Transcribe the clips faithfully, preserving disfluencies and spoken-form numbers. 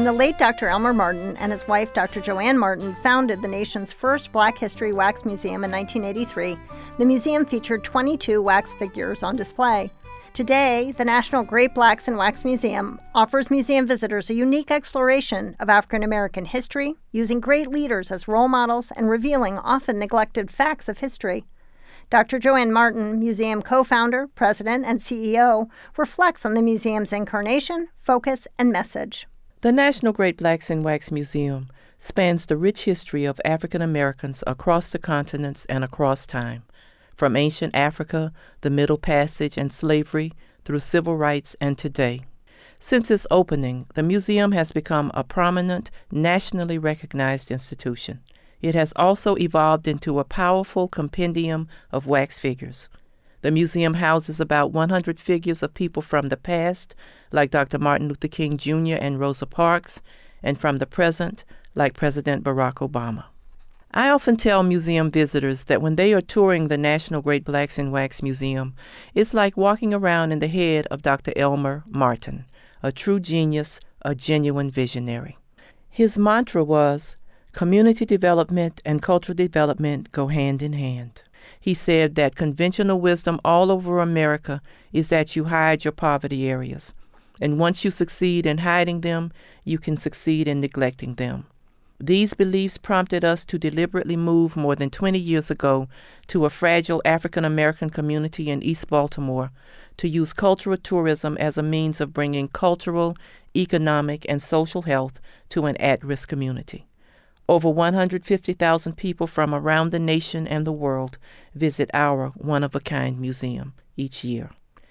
When the late Doctor Elmer Martin and his wife, Doctor Joanne Martin, founded the nation's first Black History Wax Museum in nineteen eighty-three, the museum featured twenty-two wax figures on display. Today, the National Great Blacks in Wax Museum offers museum visitors a unique exploration of African American history, using great leaders as role models and revealing often neglected facts of history. Doctor Joanne Martin, museum co-founder, president, and C E O, reflects on the museum's incarnation, focus, and message. The National Great Blacks in Wax Museum spans the rich history of African Americans across the continents and across time, from ancient Africa, the Middle Passage, and slavery, through civil rights and today. Since its opening, the museum has become a prominent, nationally recognized institution. It has also evolved into a powerful compendium of wax figures. The museum houses about one hundred figures of people from the past, like Doctor Martin Luther King Junior and Rosa Parks, and from the present, like President Barack Obama. I often tell museum visitors that when they are touring the National Great Blacks in Wax Museum, it's like walking around in the head of Doctor Elmer Martin, a true genius, a genuine visionary. His mantra was, "Community development and cultural development go hand in hand." He said that conventional wisdom all over America is that you hide your poverty areas, and once you succeed in hiding them, you can succeed in neglecting them. These beliefs prompted us to deliberately move more than twenty years ago to a fragile African American community in East Baltimore to use cultural tourism as a means of bringing cultural, economic, and social health to an at-risk community. Over one hundred fifty thousand people from around the nation and the world visit our one-of-a-kind museum each year.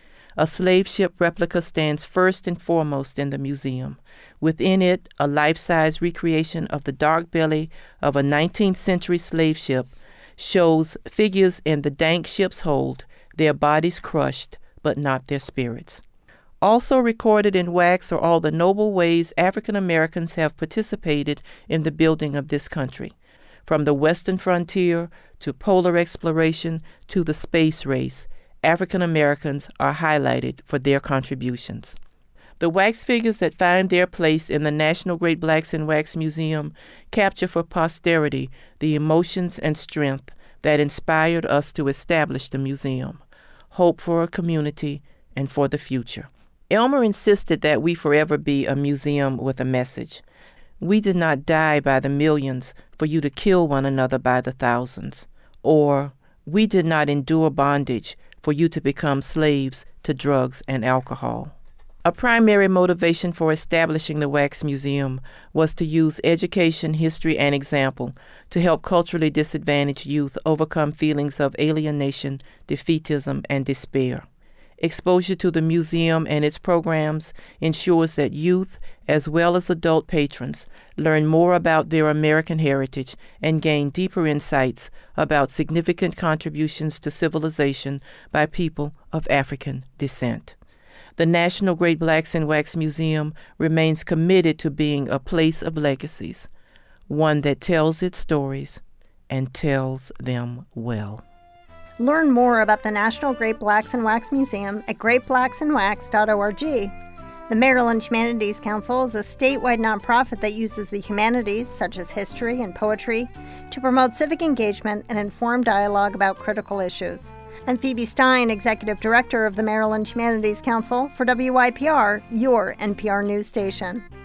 A slave ship replica stands first and foremost in the museum. Within it, a life-size recreation of the dark belly of a nineteenth century slave ship shows figures in the dank ship's hold, their bodies crushed, but not their spirits. Also recorded in wax are all the noble ways African Americans have participated in the building of this country. From the western frontier to polar exploration to the space race, African Americans are highlighted for their contributions. The wax figures that find their place in the National Great Blacks in Wax Museum capture for posterity the emotions and strength that inspired us to establish the museum, hope for a community and for the future. Elmer insisted that we forever be a museum with a message. We did not die by the millions for you to kill one another by the thousands. Or, we did not endure bondage for you to become slaves to drugs and alcohol. A primary motivation for establishing the Wax Museum was to use education, history, and example to help culturally disadvantaged youth overcome feelings of alienation, defeatism, and despair. Exposure to the museum and its programs ensures that youth, as well as adult patrons, learn more about their American heritage and gain deeper insights about significant contributions to civilization by people of African descent. The National Great Blacks in Wax Museum remains committed to being a place of legacies, one that tells its stories and tells them well. Learn more about the National Great Blacks in Wax Museum at great blacks in wax dot org. The Maryland Humanities Council is a statewide nonprofit that uses the humanities, such as history and poetry, to promote civic engagement and informed dialogue about critical issues. I'm Phoebe Stein, Executive Director of the Maryland Humanities Council, for W Y P R, your N P R news station.